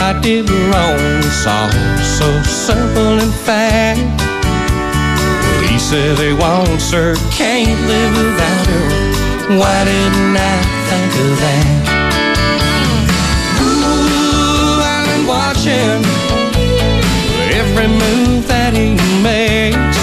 I did wrong. It's all so simple in fact. He says he wants her, can't live without her. Why didn't I think of that? Ooh, I've been watching every move that he makes.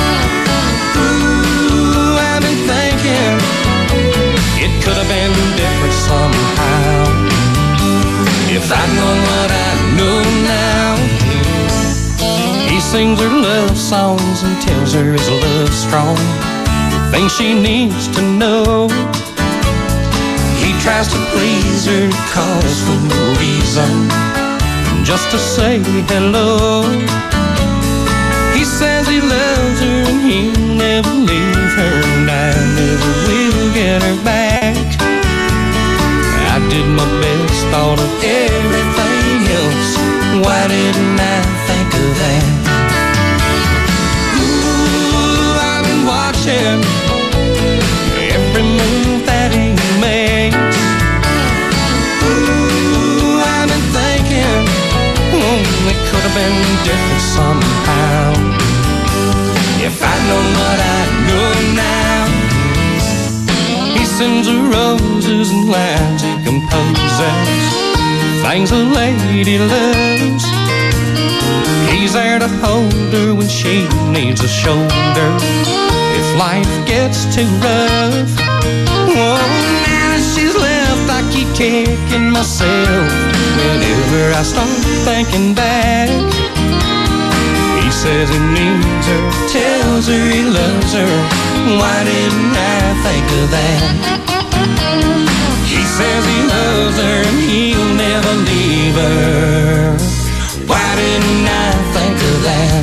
Ooh, I've been thinking it could have been different somehow. If I'd known what I know now. He sings her love songs and tells her his love's strong. Things she needs to know. He tries to please her, cause for no reason, just to say hello. He says he loves her and he'll never leave her, and I never will get her back. I did my best, thought of everything else. Why didn't I think of that? Ooh, I've been watching every move that he makes. Ooh, I've been thinking it could have been different somehow. If I'd known what I know now. He sends her roses and lines he composes, things a lady loves. He's there to hold her when she needs a shoulder, if life gets too rough. Oh, now she's left, I keep kicking myself whenever I start thinking back. He says he needs her, tells her he loves her. Why didn't I think of that? He says he loves her and he'll never leave her. Why didn't I think of that?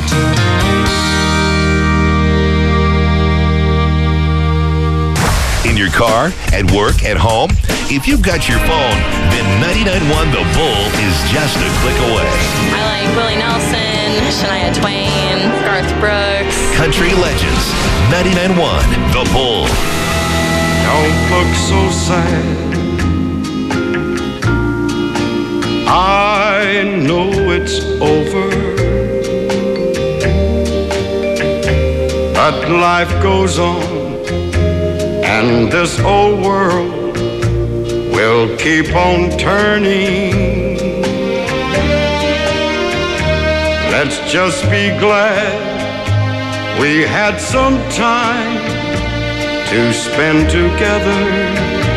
In your car, at work, at home, if you've got your phone, then 99.1 The Bull is just a click away. I like Willie Nelson, Shania Twain, Garth Brooks. Country legends, 99.1 The Bull. Don't look so sad. I know it's over, but life goes on, and this old world will keep on turning. Let's just be glad we had some time to spend together.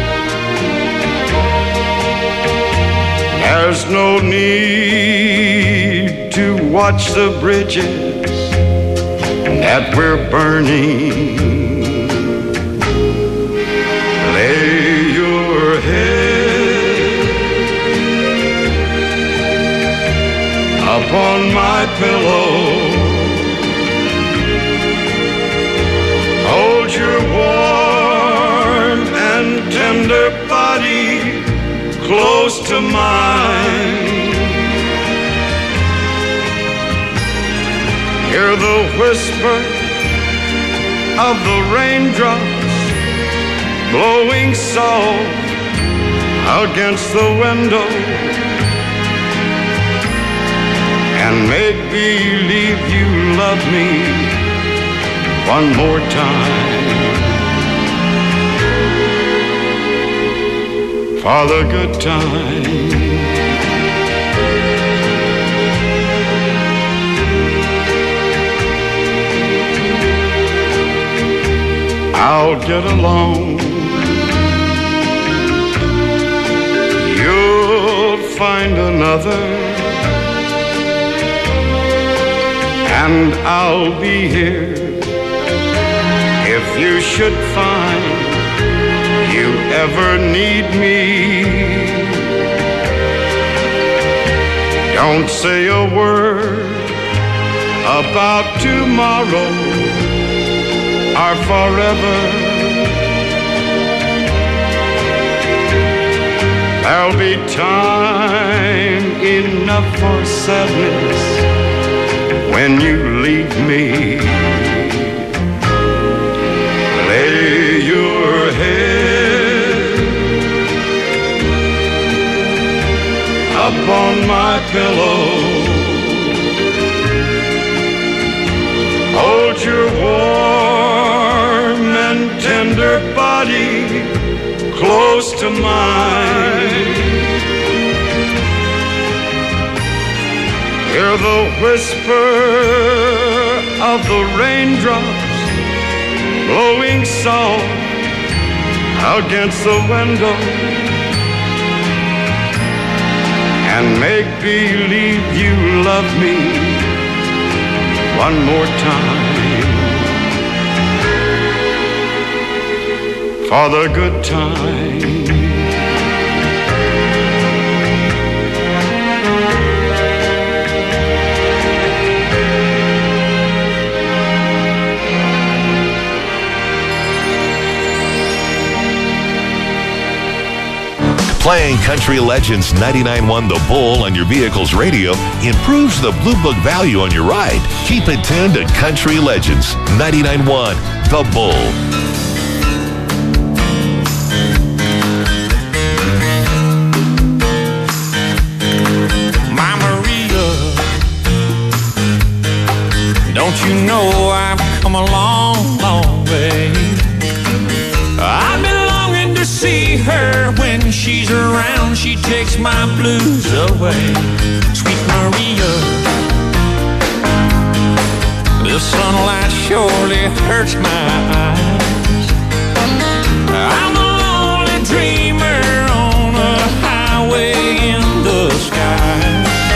There's no need to watch the bridges that we're burning. Lay your head upon my pillow. Hold your warm and tender body close to mine. Hear the whisper of the raindrops blowing soft against the window, and make believe you love me one more time. For the good time. I'll get along. You'll find another, and I'll be here if you should find you ever need me. Don't say a word about tomorrow or forever. There'll be time enough for sadness when you leave me. Lay your head up on my pillow. Hold your warm and tender body close to mine. Hear the whisper of the raindrops blowing soft against the window, and make believe you love me one more time for the good time. Playing Country Legends 99.1 The Bull on your vehicle's radio improves the Blue Book value on your ride. Keep it tuned to Country Legends 99.1 The Bull. My Maria, don't you know I've come a long, long way? I've been longing to see her. When she's around, she takes my blues away. Sweet Maria, the sunlight surely hurts my eyes. I'm a lonely dreamer on a highway in the sky.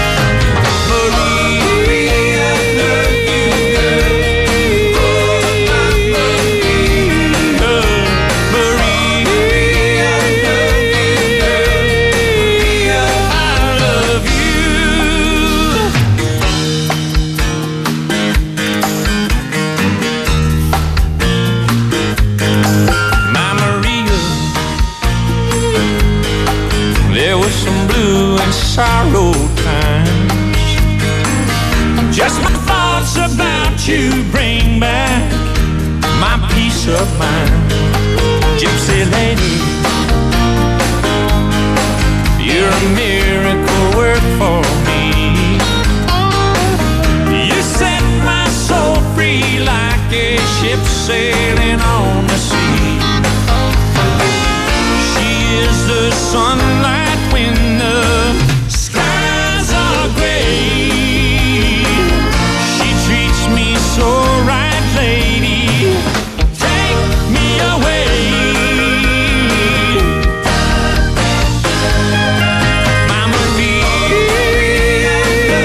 Sorrow times, just my thoughts about you bring back my peace of mind. Gypsy lady, you're a miracle work for me. You set my soul free like a ship sailing on the sea. She is the sunlight when the so right, lady, take me away. Mama Maria,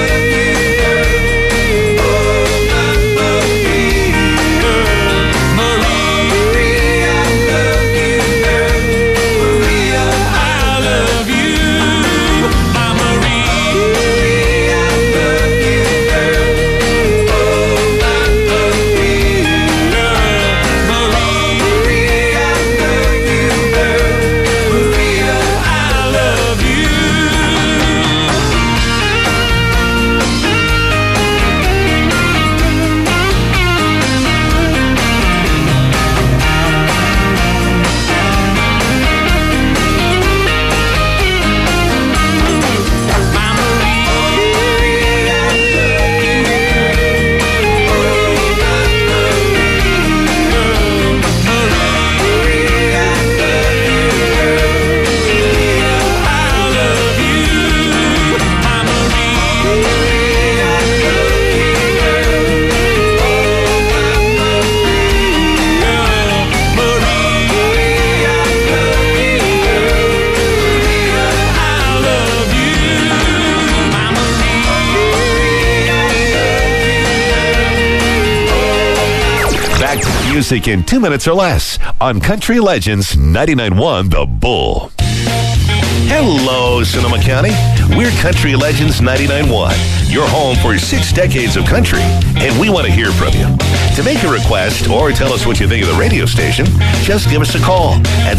music in 2 minutes or less on Country Legends 99.1 The Bull. Hello, Sonoma County. We're Country Legends 99.1, your home for 6 decades of country, and we want to hear from you. To make a request or tell us what you think of the radio station, just give us a call at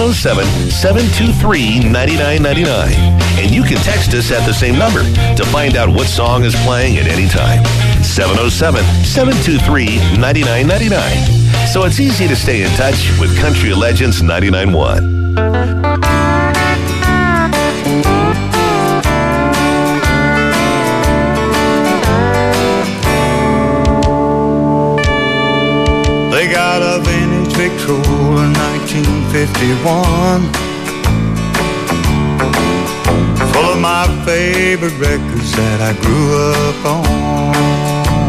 707-723-9999. And you can text us at the same number to find out what song is playing at any time. 707-723-9999. So it's easy to stay in touch with Country Legends 99.1. 51, full of my favorite records that I grew up on.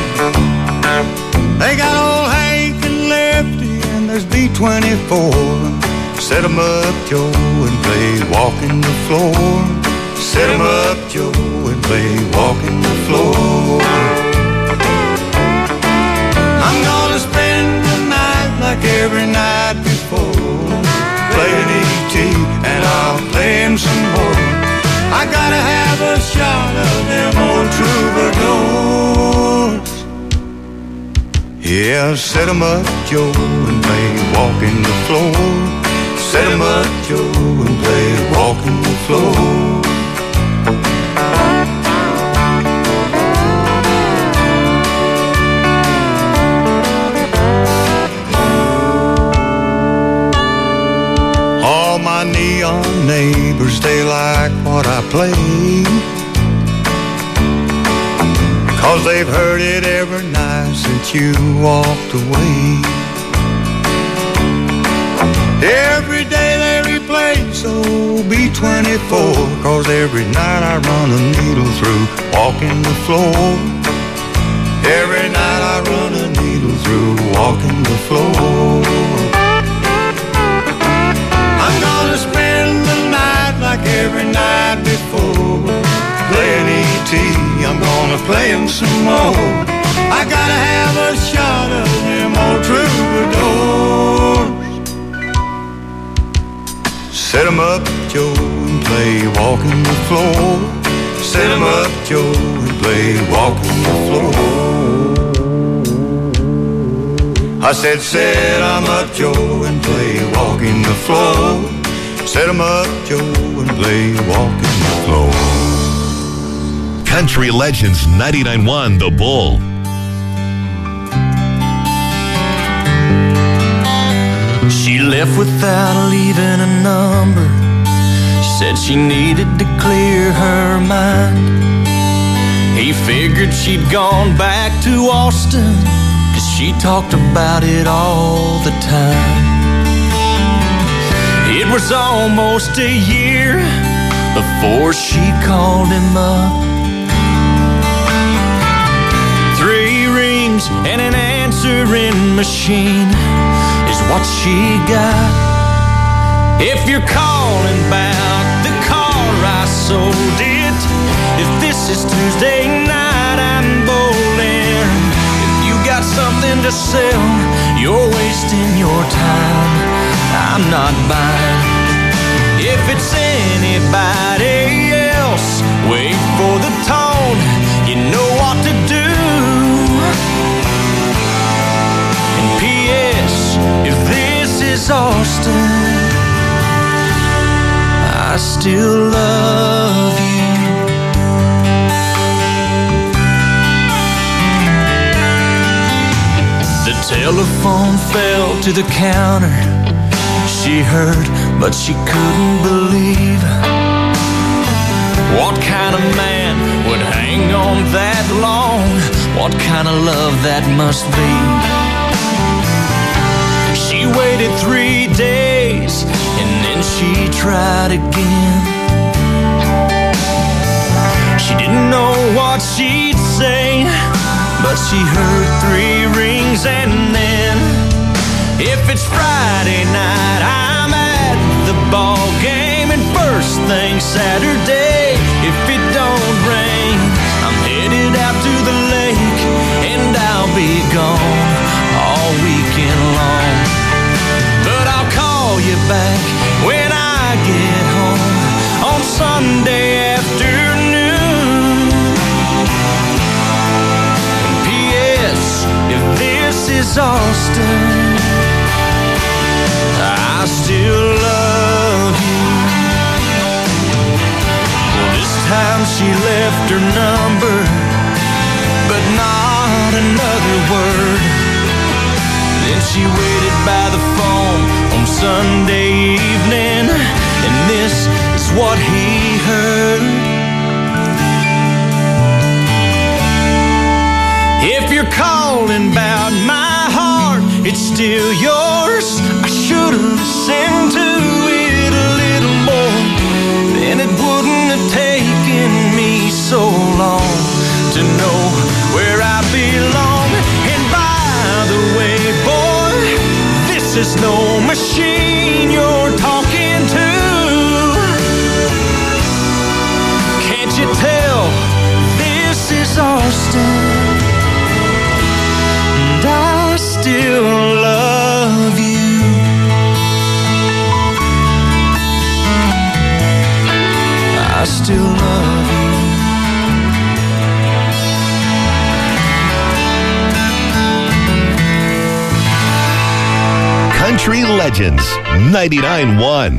They got old Hank and Lefty, and there's B-24. Set 'em up, Joe, and play Walking the Floor. Set 'em up, Joe, and play Walking the Floor. I'm gonna spend the night like every night before, playing E.T. and I'll play him some more. I gotta have a shot of them old troubadours. Yeah, set 'em up, Joe, and play Walking the Floor. Set 'em up, Joe, and play Walking the Floor. All my neon neighbors, they like what I play, 'cause they've heard it every night since you walked away. Every day they replay, so B-24, 'cause every night I run a needle through Walking the Floor. Every night I run a needle through Walking the Floor. I'm gonna spend the night like every night before, playing E.T. I'm gonna play him some more. I gotta have a shot of them old troubadours. Set 'em up, Joe, and play Walking the Floor. Set 'em up, Joe, and play Walking the Floor. I said, set 'em up, Joe, and play Walking the Floor. Set 'em up, Joe, and play Walking the Floor. Country Legends 99.1 The Bull. She left without leaving a number. She said she needed to clear her mind. He figured she'd gone back to Austin, 'cause she talked about it all the time. It was almost a year before she called him up. 3 rings and an answering machine is what she got. If you're calling about the car, I sold it. If this is Tuesday night, I'm bowling. If you got something to sell, you're wasting your time. I'm not buying. If it's anybody else, wait for the tone. You know what to do. And P.S. if this is Austin, I still love you. The telephone fell to the counter. She heard, but she couldn't believe. What kind of man would hang on that long? What kind of love that must be? She waited 3 days, and then she tried again. She didn't know what she'd say, but she heard 3 rings, and then, if it's Friday night, I'm at the ball game, and first thing Saturday, if it don't rain, I'm headed out to the lake, and I'll be gone all weekend long. But I'll call you back when I get home on Sunday afternoon. And P.S. if this is Austin, I still love you. Well, this time she left her number, but not another word. Then she waited by the phone on Sunday evening, and this is what he heard. If you're calling about my heart, it's still yours. I should listened to it a little more, then it wouldn't have taken me so long to know where I belong. And by the way, boy, this is no machine you're talking to. Can't you tell this is Austin? And I still love you. I still love you. Country Legends 99.1.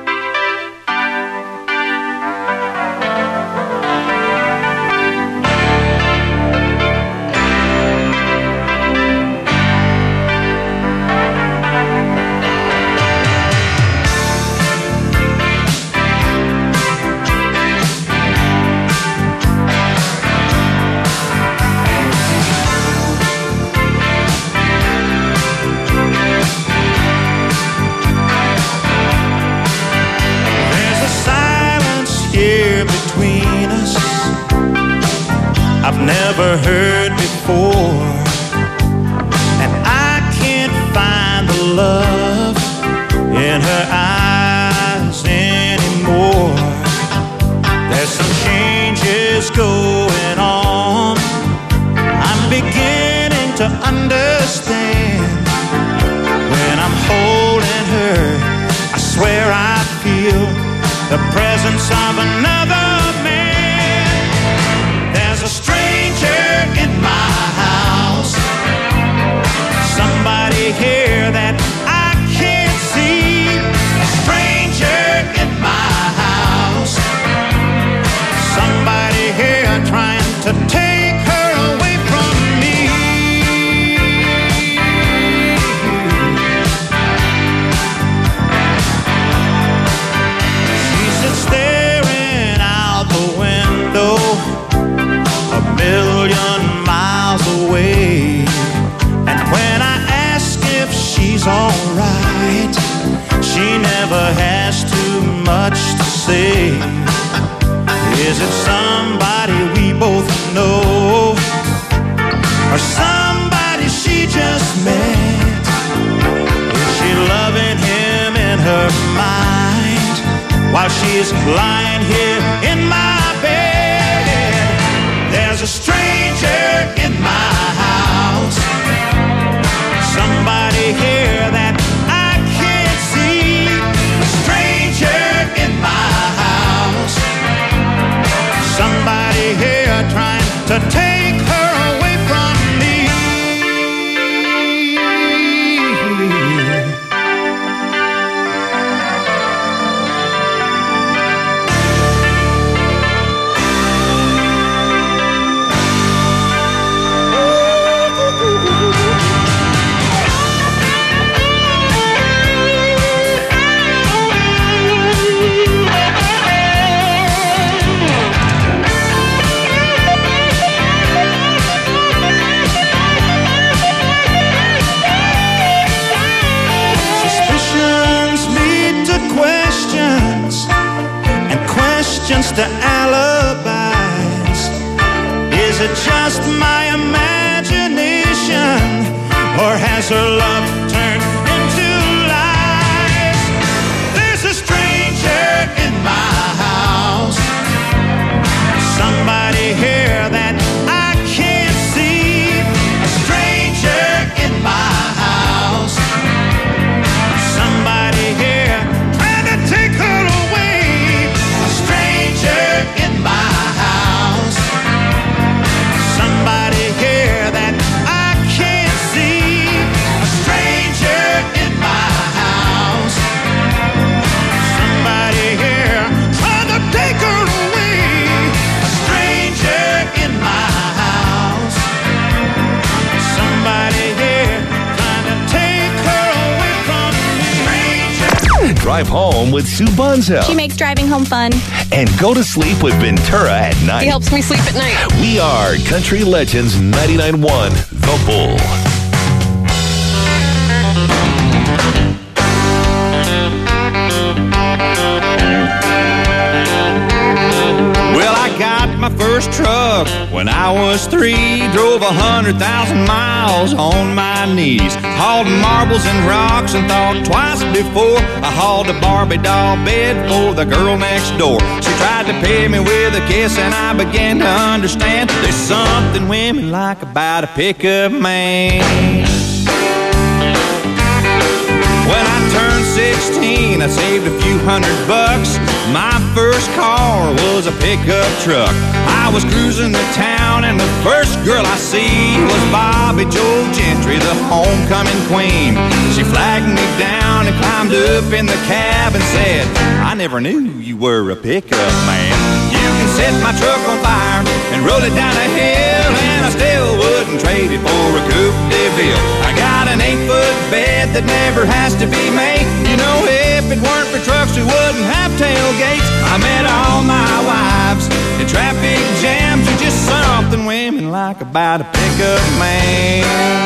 Never heard before, and I can't find the love in her eyes anymore. There's some changes going on. I'm beginning to understand. When I'm holding her, I swear I feel the presence of another man. There's a stranger in my house, somebody here that I can't see. A stranger in my house, somebody here trying to take her away from me. She sits staring out the window, a million miles away. And when I ask if she's alright, she never has too much to say. Is it somebody we both know, or somebody she just met? Is she loving him in her mind while she's lying here in my bed? There's a stranger in my house, somebody here that I can't see. A stranger in my house, somebody here trying to take her away from me. To alibis. Is it just my imagination, or has her love turned into lies? There's a stranger in my house, somebody here that I can't see. A stranger in my house, somebody here trying to take her away. In my house, somebody here that I can't see. A stranger in my house, somebody here trying to take her away. A stranger in my house, somebody here trying to take her away from me. Drive home with Sue Bonzo. She makes driving home fun. And go to sleep with Ventura at night. He helps me sleep at night. We are Country Legends 99.1 The Bull. first truck when I was 3. Drove 100,000 miles on my knees. Hauled marbles and rocks and thought twice before I hauled a Barbie doll bed for the girl next door. She tried to pay me with a kiss and I began to understand there's something women like about a pickup man. When I turned 16, I saved a few $100. My first car was a pickup truck. I was cruising the town and the first girl I see was Bobby Joe Gentry, the homecoming queen. She flagged me down and climbed up in the cab and said, I never knew you were a pickup man. You can set my truck on fire and roll it down a hill, and I still wouldn't trade it for a Coupe de Ville. I got an 8-foot bed that never has to be made. You know, if it weren't for trucks, we wouldn't have tailgates. I met all my wives in traffic jams. There's just something women like about a pickup man.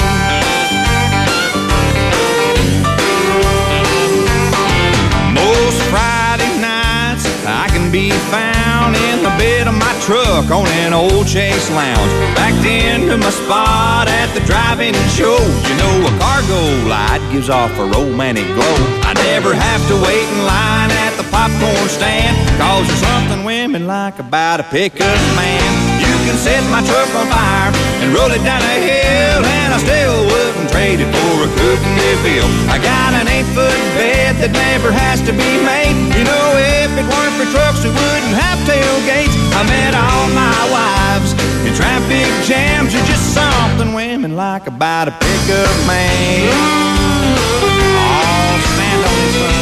Most Friday nights I can be found in the bed of my truck on an old Chase Lounge, backed into my spot at the drive-in show. You know, a cargo light gives off a romantic glow. I never have to wait in line at the popcorn stand, 'cause there's something women like about a pickup man. You can set my truck on fire and roll it down a hill, and I still wouldn't trade it for a Coupe de Ville. I got an 8-foot bed that never has to be made. You know, if it weren't for trucks, we wouldn't have tailgates. I met all my wives in traffic jams. There's just something women like about a pickup man. Oh, stand on this one.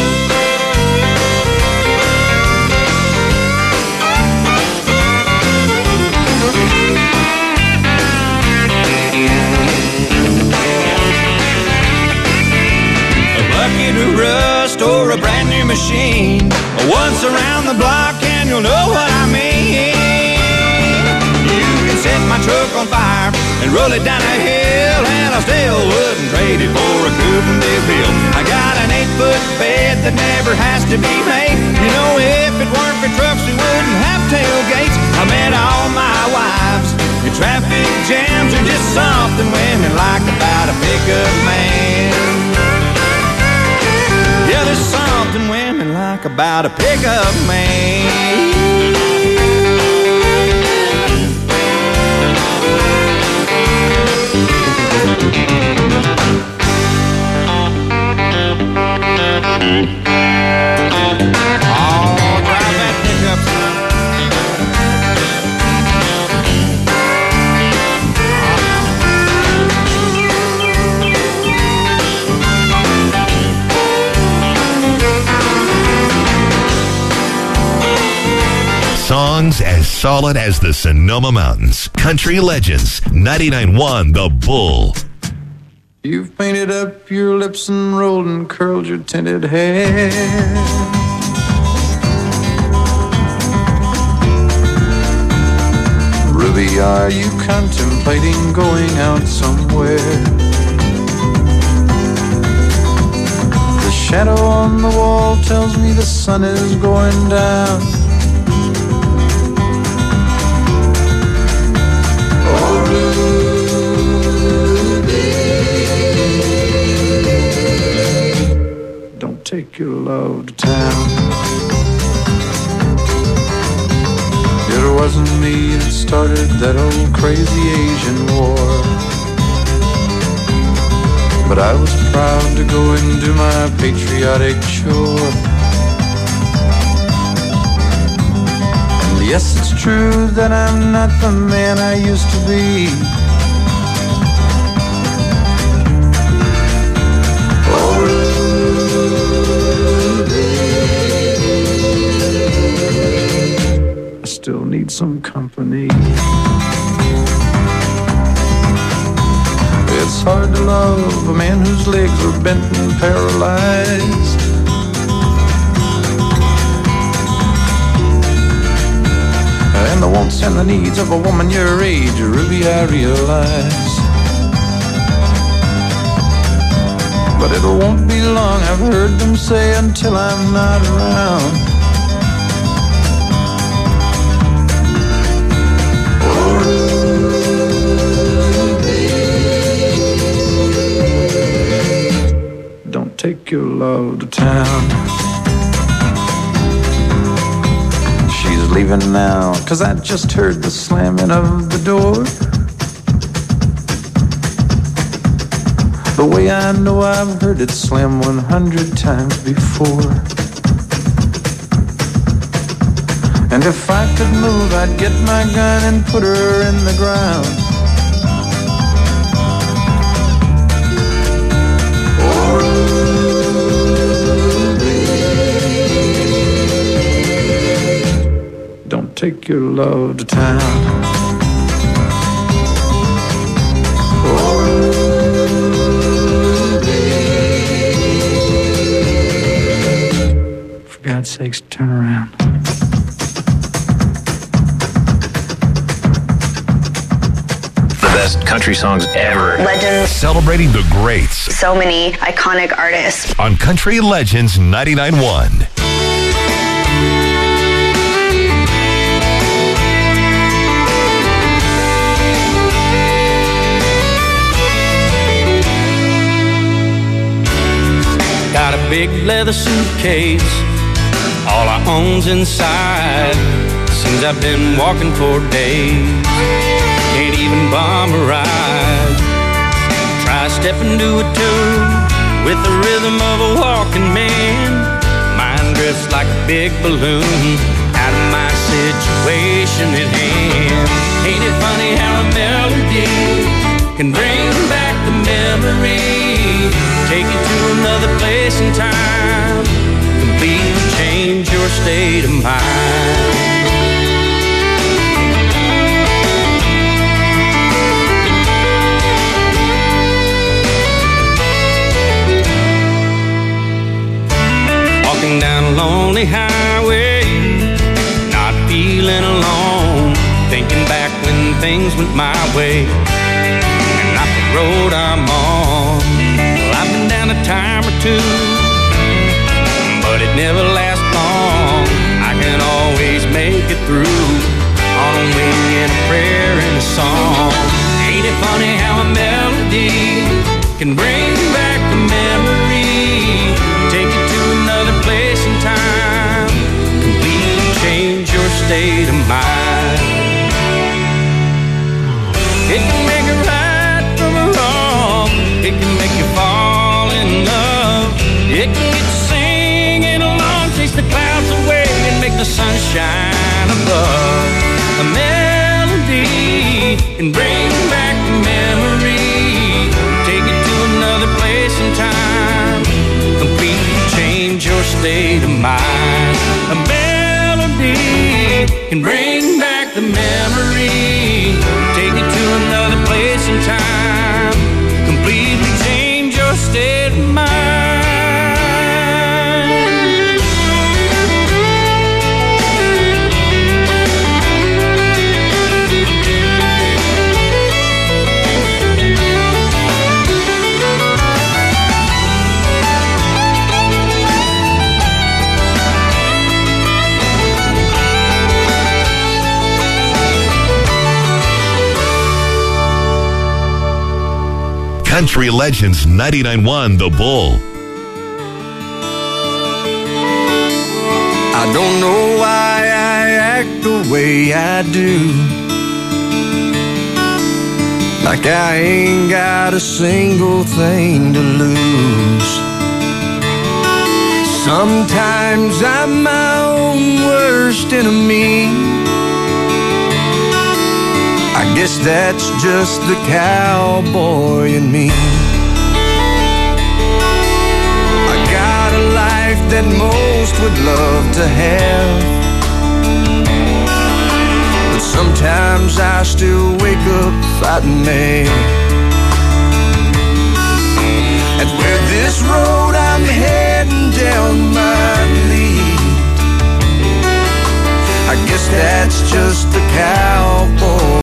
A bucket of rust or a brand new machine, once around the block and you'll know what I mean. You can set my truck on fire and roll it down a hill, and I still wouldn't trade it for a Coupe de Ville. I got an 8-foot bed that never has to be made. You know, if it weren't for trucks, we wouldn't have tailgates. I met all my wives in traffic jams. There's just something women like about a pickup man. Yeah, there's something women like about a pickup man. Oh, drive that pickup, son. Songs as solid as the Sonoma Mountains. Country Legends, 99.1 The Bull. You've painted up your lips and rolled and curled your tinted hair. Ruby, are you contemplating going out somewhere? The shadow on the wall tells me the sun is going down. Oh, Ruby, don't take your love to town. It wasn't me that started that old crazy Asian war, but I was proud to go and do my patriotic chore. And yes, it's true that I'm not the man I used to be. Still need some company. It's hard to love a man whose legs are bent and paralyzed. And the wants and the needs of a woman your age, Ruby, I realize. But it won't be long, I've heard them say, until I'm not around. town. She's leaving now, 'cause I just heard the slamming of the door. The way I know I've heard it slam 100 times before. And if I could move, I'd get my gun and put her in the ground. Don't take your love to town. For God's sakes, turn around. Best country songs ever. Legends. Celebrating the greats So many iconic artists. on Country Legends 99.1. Got a big leather suitcase, all I own's inside. Seems I've been walking for days, can't even bomb a ride. Try stepping to a tune with the rhythm of a walking man. Mind drifts like a big balloon out of my situation at hand. Ain't it funny how a melody can bring back the memory, take you to another place and time, completely change your state of mind. Walking down a lonely highway, not feeling alone, thinking back when things went my way and not the road I'm on. Well, I've been down a time or two, but it never lasts long. I can always make it through on a wing and a prayer and a song. Ain't it funny how a melody can bring back the memory, take you to another place and time, completely change your state of mind. It can make a right from a wrong, it can make you fall in love, it can get you singing along, chase the clouds away and make the sun shine above. A melody can bring back the memory, take you to another place and time, completely change your state of mind. A melody can bring back the memory, take you to another place and time, completely change your state of mind. Country Legends 99.1 The Bull. I don't know why I act the way I do, like I ain't got a single thing to lose. Sometimes I'm my own worst enemy. I guess that's just the cowboy in me. I got a life that most would love to have, but sometimes I still wake up fighting mad. And where this road I'm heading down might lead, I guess that's just the cowboy